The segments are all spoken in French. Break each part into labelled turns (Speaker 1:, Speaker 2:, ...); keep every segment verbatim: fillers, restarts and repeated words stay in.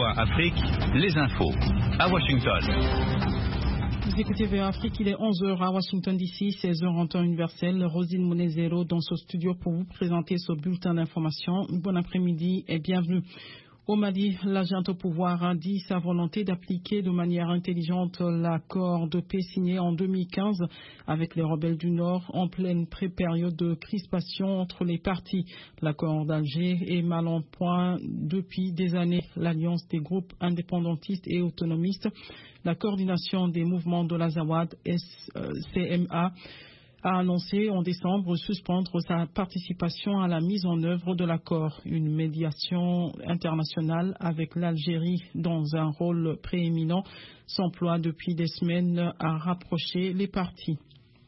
Speaker 1: V O A Afrique, les infos. À Washington.
Speaker 2: Vous écoutez V O A Afrique, il est onze heures à Washington D C, seize heures en temps universel. Rosine Monezero dans ce studio pour vous présenter ce bulletin d'information. Bon après-midi et bienvenue. Au Mali, l'agent au pouvoir a dit sa volonté d'appliquer de manière intelligente l'accord de paix signé en deux mille quinze avec les rebelles du Nord en pleine pré-période de crispation entre les partis. L'accord d'Alger est mal en point depuis des années. L'alliance des groupes indépendantistes et autonomistes, la coordination des mouvements de l'Azawad, C M A, a annoncé en décembre suspendre sa participation à la mise en œuvre de l'accord. Une médiation internationale avec l'Algérie dans un rôle prééminent s'emploie depuis des semaines à rapprocher les parties.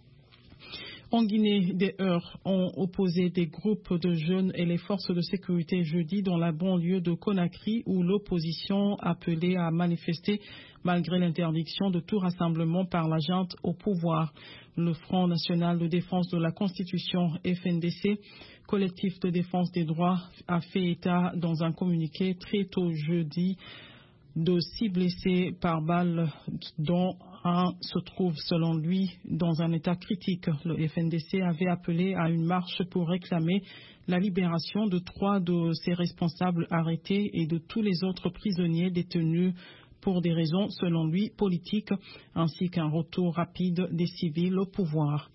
Speaker 2: En Guinée, des heurts ont opposé des groupes de jeunes et les forces de sécurité jeudi dans la banlieue de Conakry où l'opposition appelait à manifester malgré l'interdiction de tout rassemblement par la junte au pouvoir. Le Front national de défense de la Constitution, F N D C, collectif de défense des droits, a fait état dans un communiqué très tôt jeudi de six blessés par balle, dont un se trouve selon lui dans un état critique. Le F N D C avait appelé à une marche pour réclamer la libération de trois de ses responsables arrêtés et de tous les autres prisonniers détenus pour des raisons, selon lui, politiques, ainsi qu'un retour rapide des civils au pouvoir.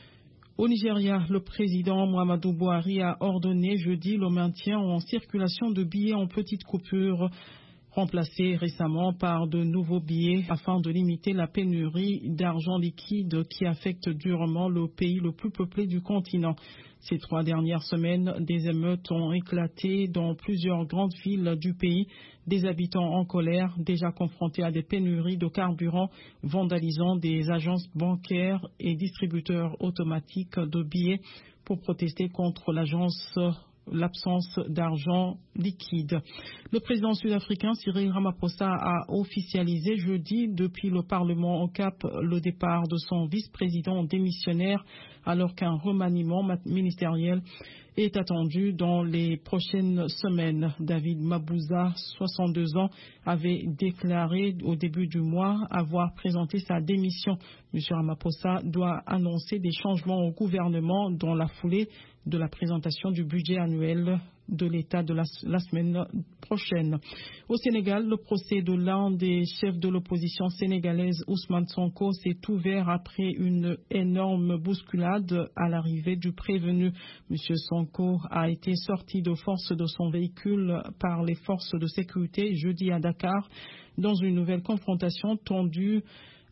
Speaker 2: Au Nigeria, le président Muhammadu Buhari a ordonné jeudi le maintien en circulation de billets en petites coupures remplacés récemment par de nouveaux billets afin de limiter la pénurie d'argent liquide qui affecte durement le pays le plus peuplé du continent. Ces trois dernières semaines, des émeutes ont éclaté dans plusieurs grandes villes du pays, des habitants en colère, déjà confrontés à des pénuries de carburant, vandalisant des agences bancaires et distributeurs automatiques de billets pour protester contre l'agence l'absence d'argent liquide. Le président sud-africain Cyril Ramaphosa a officialisé jeudi depuis le Parlement au Cap le départ de son vice-président démissionnaire alors qu'un remaniement ministériel est attendu dans les prochaines semaines. David Mabouza, soixante-deux ans, avait déclaré au début du mois avoir présenté sa démission. M. Ramaphosa doit annoncer des changements au gouvernement dans la foulée de la présentation du budget annuel de l'État de la, la semaine prochaine. Au Sénégal, le procès de l'un des chefs de l'opposition sénégalaise, Ousmane Sonko, s'est ouvert après une énorme bousculade à l'arrivée du prévenu. M. Sonko a été sorti de force de son véhicule par les forces de sécurité jeudi à Dakar dans une nouvelle confrontation tendue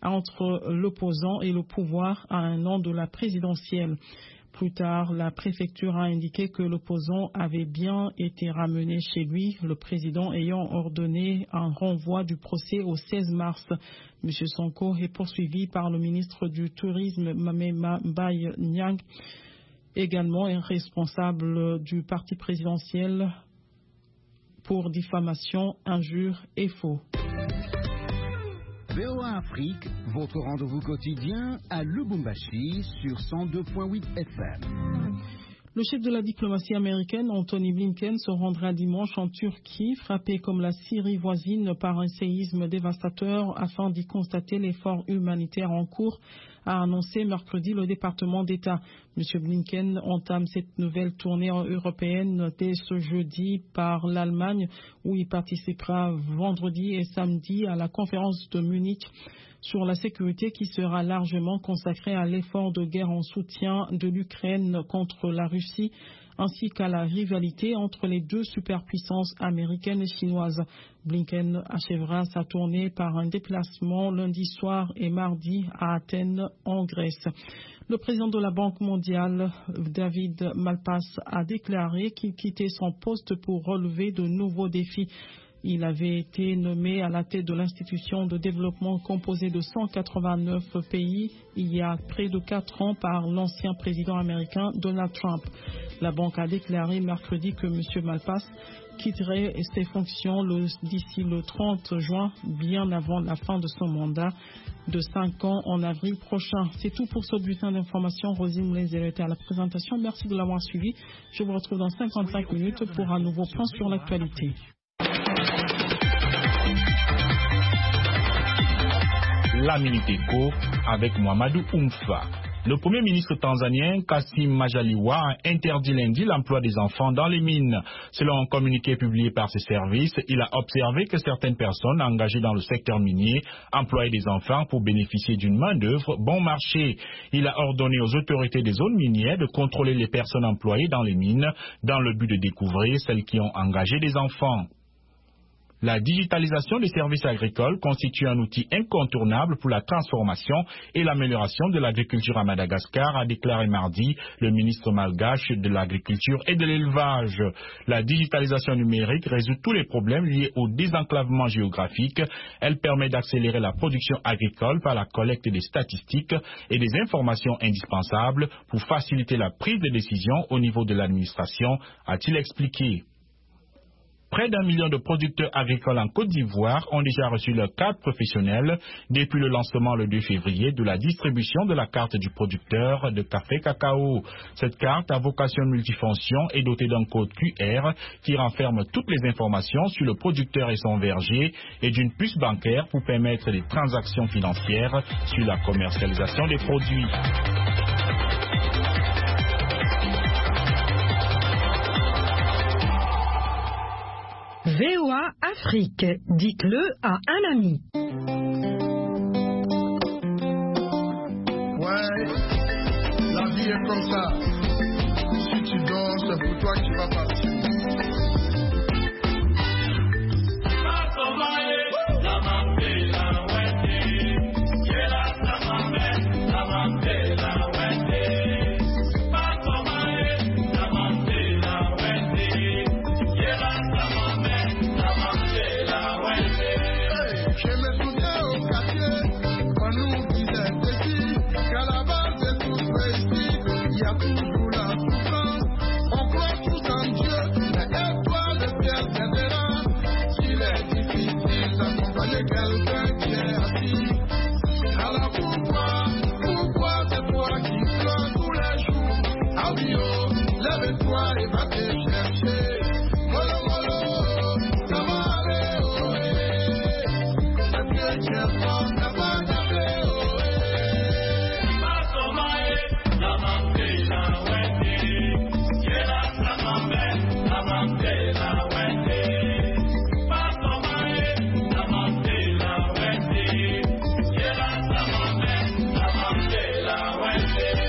Speaker 2: entre l'opposant et le pouvoir à un an de la présidentielle. Plus tard, la préfecture a indiqué que l'opposant avait bien été ramené chez lui, le président ayant ordonné un renvoi du procès au seize mars. M. Sonko est poursuivi par le ministre du Tourisme, Mamema Mbaye Niang, également responsable du parti présidentiel pour diffamation, injure et faux.
Speaker 3: V O A Afrique, votre rendez-vous quotidien à Lubumbashi sur cent deux virgule huit F M.
Speaker 2: Le chef de la diplomatie américaine, Anthony Blinken, se rendra dimanche en Turquie, frappé comme la Syrie voisine par un séisme dévastateur afin d'y constater l'effort humanitaire en cours, a annoncé mercredi le département d'État. M. Blinken entame cette nouvelle tournée européenne dès ce jeudi par l'Allemagne, où il participera vendredi et samedi à la conférence de Munich sur la sécurité qui sera largement consacrée à l'effort de guerre en soutien de l'Ukraine contre la Russie, ainsi qu'à la rivalité entre les deux superpuissances américaines et chinoises. Blinken achèvera sa tournée par un déplacement lundi soir et mardi à Athènes, en Grèce. Le président de la Banque mondiale, David Malpass, a déclaré qu'il quittait son poste pour relever de nouveaux défis. Il avait été nommé à la tête de l'institution de développement composée de cent quatre-vingt-neuf pays il y a près de quatre ans par l'ancien président américain Donald Trump. La banque a déclaré mercredi que M. Malpass quitterait ses fonctions d'ici le trente juin, bien avant la fin de son mandat de cinq ans en avril prochain. C'est tout pour ce bulletin d'information. Rosine Mlezero était à la présentation. Merci de l'avoir suivi. Je vous retrouve dans cinquante-cinq minutes pour un nouveau point sur l'actualité.
Speaker 4: la Minute Éco avec Mohamedou Oumfa. Le Premier ministre tanzanien Kassim Majaliwa a interdit lundi l'emploi des enfants dans les mines. Selon un communiqué publié par ses services, il a observé que certaines personnes engagées dans le secteur minier employaient des enfants pour bénéficier d'une main-d'œuvre bon marché. Il a ordonné aux autorités des zones minières de contrôler les personnes employées dans les mines dans le but de découvrir celles qui ont engagé des enfants. La digitalisation des services agricoles constitue un outil incontournable pour la transformation et l'amélioration de l'agriculture à Madagascar, a déclaré mardi le ministre malgache de l'Agriculture et de l'Élevage. La digitalisation numérique résout tous les problèmes liés au désenclavement géographique. Elle permet d'accélérer la production agricole par la collecte des statistiques et des informations indispensables pour faciliter la prise de décision au niveau de l'administration, a-t-il expliqué. Près d'un million de producteurs agricoles en Côte d'Ivoire ont déjà reçu leur carte professionnelle depuis le lancement le deux février de la distribution de la carte du producteur de café cacao. Cette carte à vocation multifonction est dotée d'un code Q R qui renferme toutes les informations sur le producteur et son verger et d'une puce bancaire pour permettre des transactions financières sur la commercialisation des produits.
Speaker 5: V O A Afrique, dites-le à un ami.
Speaker 6: Ouais, la vie est comme ça. Si tu danses, c'est pour toi qui vas partir.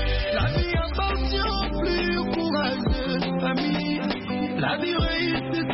Speaker 7: La vie réussit